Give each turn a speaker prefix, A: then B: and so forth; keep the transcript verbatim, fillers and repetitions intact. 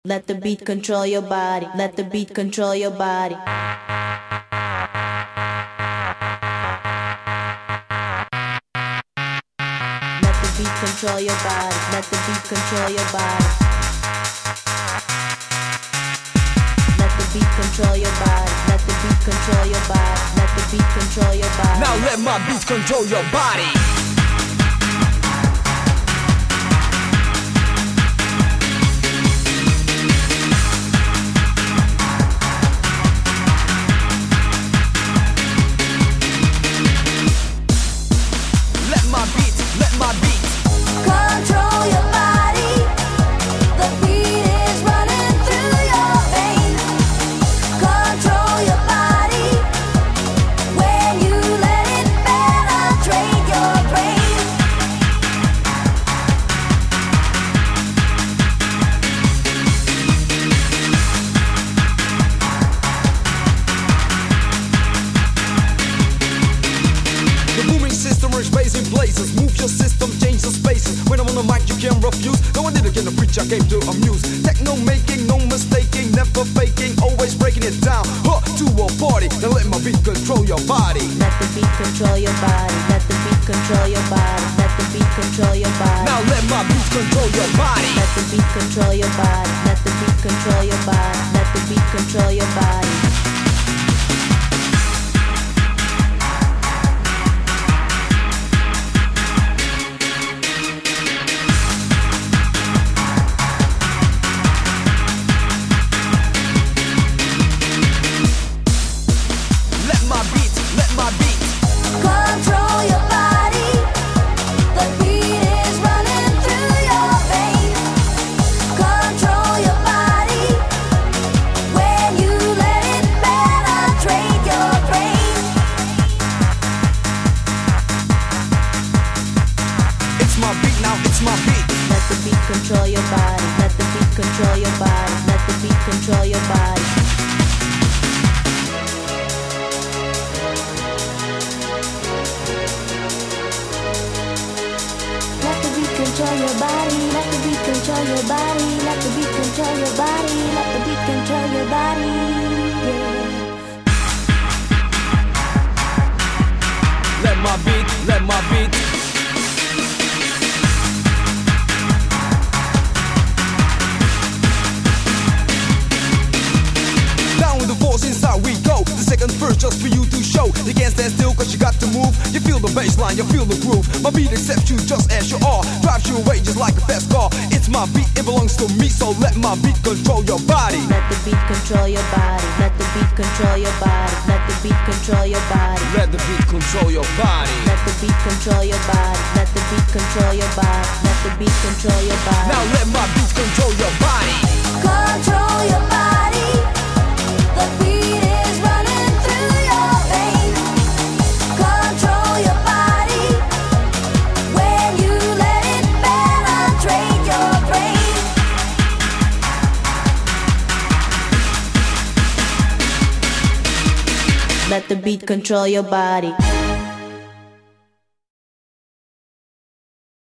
A: Let the beat control your body. Let the beat control your body. Let the beat control your body. Let the beat control your body. Let the beat control your body. Let the beat control your body. Let the beat control your body.
B: Now let my beat control your body.
C: Control your body. The beat is running through your veins. Control your body. When you let it penetrate your brain.
B: The booming system is raising places. Move your system, change the spaces. When I'm on the mic, you can't refuse. No one did again, the preach I came to amuse. Techno making, no mistaking, never faking, always breaking it down. Huh, to a party, now let my beat control your body.
A: Let the beat control your body. Let the beat control your body. Let the beat control your body.
B: Now let my beat control your body.
A: Let the beat control your body. Let the beat control your body. Let the beat control your body.
B: Let my beat, let my beat.
C: Control your body. The beat is running through your veins. Control your body. When you let it penetrate your brain.
B: It's my beat now, it's my beat.
A: Let the beat control your body. Let the beat control your body. Let the beat control your body. Let the beat control your body. Let the beat control your body. Let the beat control your body. Let the beat control your body. Yeah.
B: Let my beat, let my beat. Down with the force, inside we go. The second verse just for you to show. You can't stand still cause you got to move. You feel the bass line, you feel the groove. My beat accepts you just as you are. Drives you away just like a fast car. It's my beat, it belongs to me. So let my beat control your body.
A: Let the beat control your body. Let the beat control your body. Let the beat control your body.
B: Let the beat control your body.
A: Let the beat control your body. Let the beat control your body. Let the beat control your body.
B: Now let my beat control your body.
C: Control your body. The beat is running through your veins. Control your body. When you let it penetrate your brain.
A: Let the beat control your body.